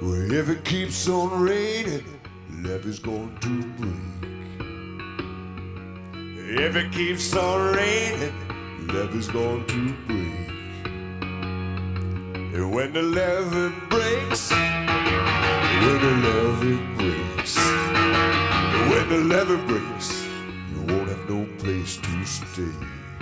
If it keeps on raining, levee's going to break. If it keeps on raining, levee's going to break. And when the levee breaks, when the levee breaks, when the levee breaks, you won't have no place to stay.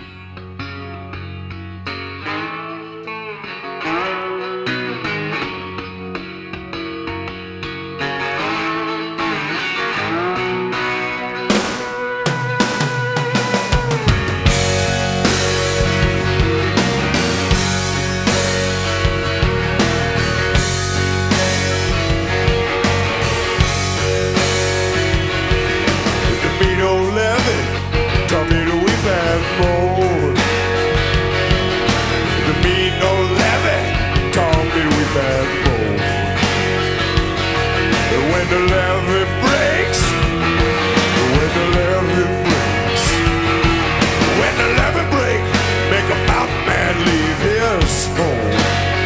When the levee breaks, when the levee breaks, when the levee breaks, make a mountain man leave his home.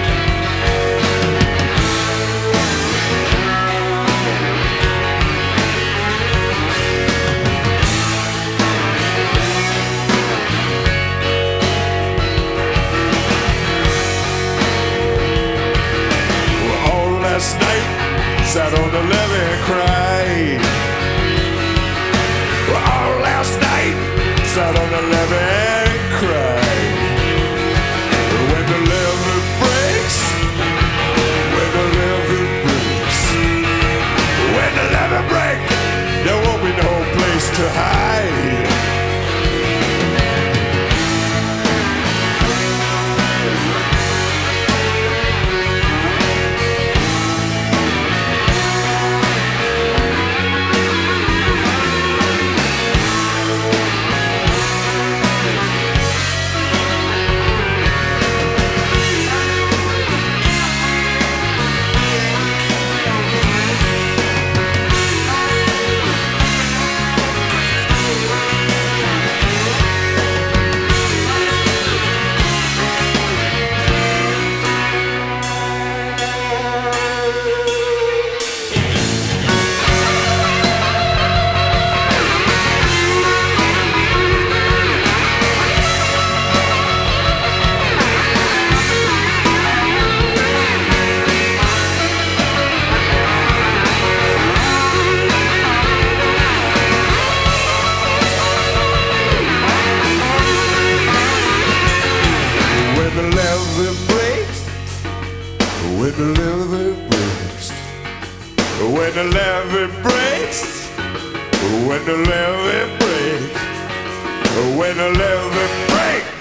Well, all last night sat on the levee and cried. Well, all last night sat on the levee and cried. When the levee breaks, when the levee breaks, when the levee breaks, there won't be no place to hide. When the levee breaks, when the levee breaks, when the levee breaks, when the levee breaks, when the levee breaks.